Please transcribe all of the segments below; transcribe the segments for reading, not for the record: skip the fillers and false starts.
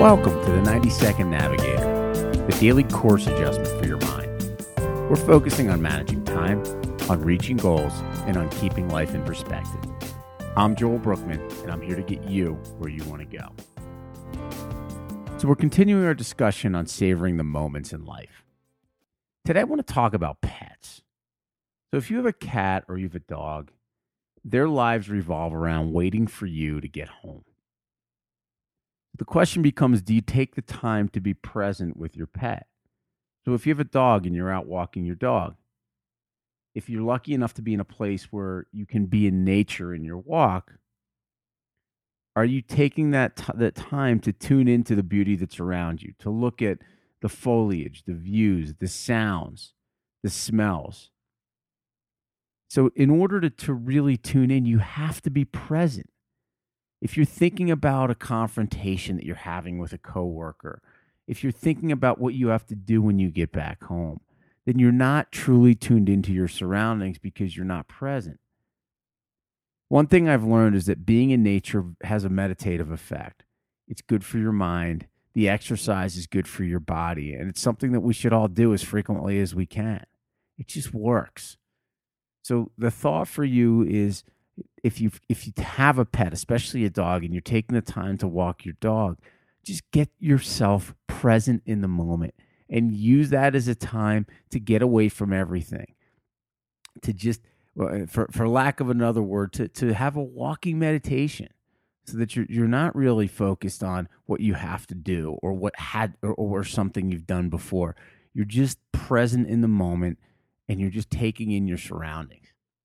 Welcome to the 90-Second Navigator, the daily course adjustment for your mind. We're focusing on managing time, on reaching goals, and on keeping life in perspective. I'm Joel Brookman, and I'm here to get you where you want to go. So we're continuing our discussion on savoring the moments in life. Today I want to talk about pets. So if you have a cat or you have a dog, their lives revolve around waiting for you to get home. The question becomes, do you take the time to be present with your pet? So if you have a dog and you're out walking your dog, if you're lucky enough to be in a place where you can be in nature in your walk, are you taking that time to tune into the beauty that's around you, to look at the foliage, the views, the sounds, the smells? So in order to really tune in, you have to be present. If you're thinking about a confrontation that you're having with a coworker, if you're thinking about what you have to do when you get back home, then you're not truly tuned into your surroundings because you're not present. One thing I've learned is that being in nature has a meditative effect. It's good for your mind. The exercise is good for your body. And it's something that we should all do as frequently as we can. It just works. So the thought for you is, if you have a pet, especially a dog, and you're taking the time to walk your dog, just get yourself present in the moment and use that as a time to get away from everything. To just, for lack of another word, to have a walking meditation, so that you're not really focused on what you have to do or or something you've done before. You're just present in the moment and you're just taking in your surroundings.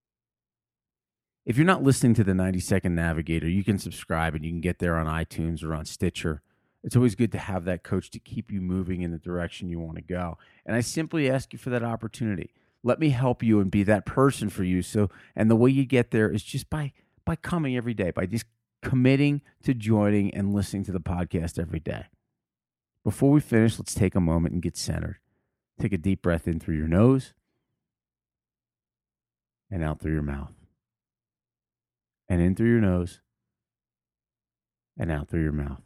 If you're not listening to the 90-Second Navigator, you can subscribe and you can get there on iTunes or on Stitcher. It's always good to have that coach to keep you moving in the direction you want to go. And I simply ask you for that opportunity. Let me help you and be that person for you. And the way you get there is just by coming every day, by just committing to joining and listening to the podcast every day. Before we finish, let's take a moment and get centered. Take a deep breath in through your nose and out through your mouth. And in through your nose and out through your mouth.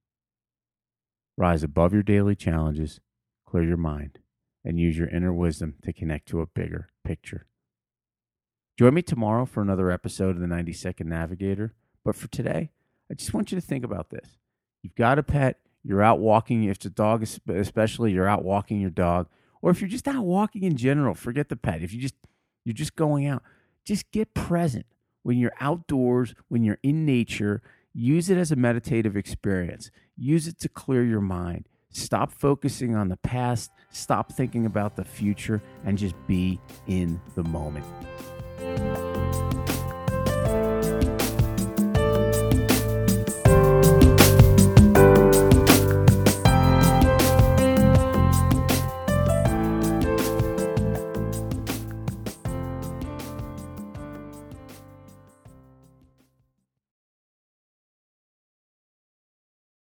Rise above your daily challenges, clear your mind, and use your inner wisdom to connect to a bigger picture. Join me tomorrow for another episode of the 90-Second Navigator. But for today, I just want you to think about this. You've got a pet, you're out walking. If it's a dog especially, you're out walking your dog. Or if you're just out walking in general, forget the pet. If you're just going out, just get present. When you're outdoors, when you're in nature, use it as a meditative experience. Use it to clear your mind. Stop focusing on the past. Stop thinking about the future and just be in the moment.